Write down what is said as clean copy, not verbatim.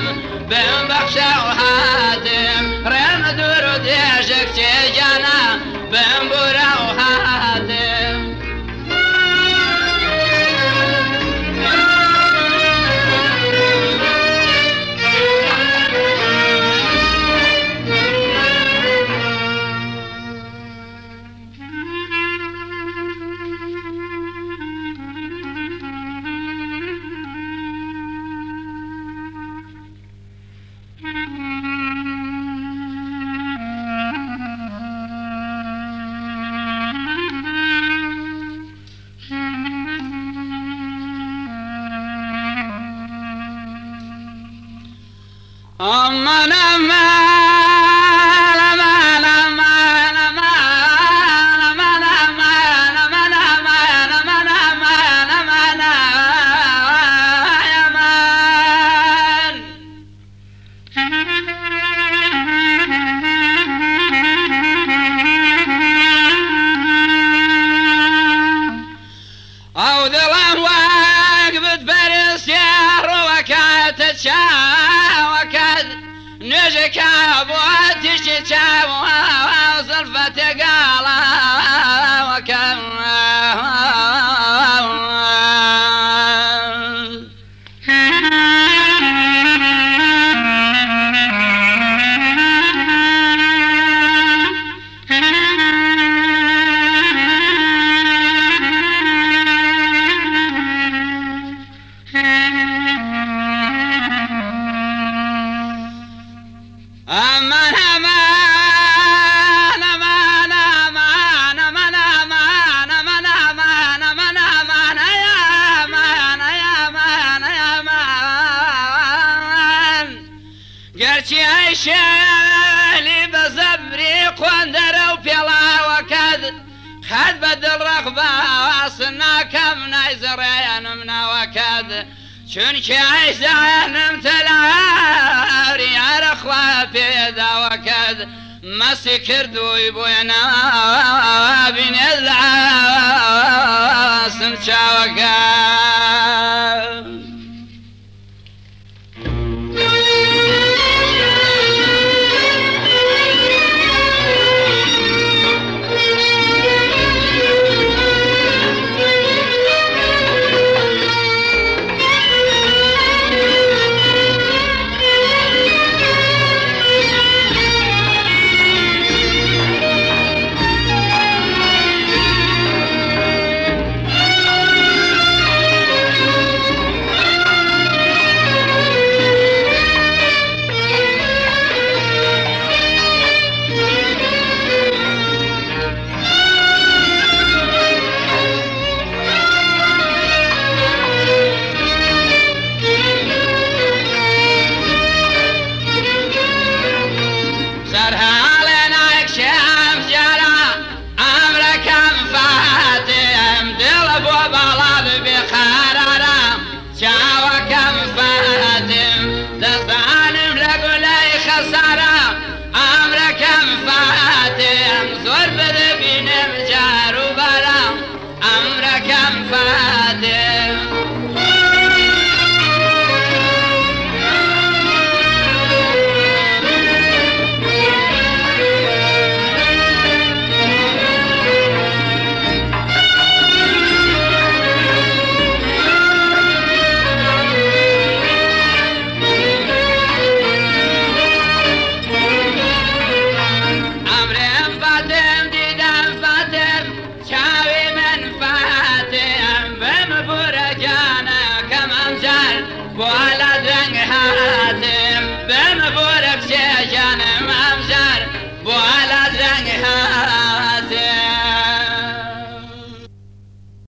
بم بخشە و هاتم ڕێم دوور و دێژێک تێجانە بم بورە و هاتم أمان أمان أمان أمان أمان أمان أمان أمان أمان أمان أمان أمان أو ذلهم واقفت برس يا روكات وكاد نجك أبواتش تشاو وصلفة قالا وكان أمان أمان أمان أمان أمان أمان أمان أمان أمان أمان يا أمان يا أمان يا أمان قرشي عيشالي بصبري قندر وبيلا وكذ خد بدل رغبة واصلنا كم نايزرين منا وكذ شنك عيشان امتلاري على اخواتي ذا وكذ ما سكردو يبوينا بين العاصم شاوكا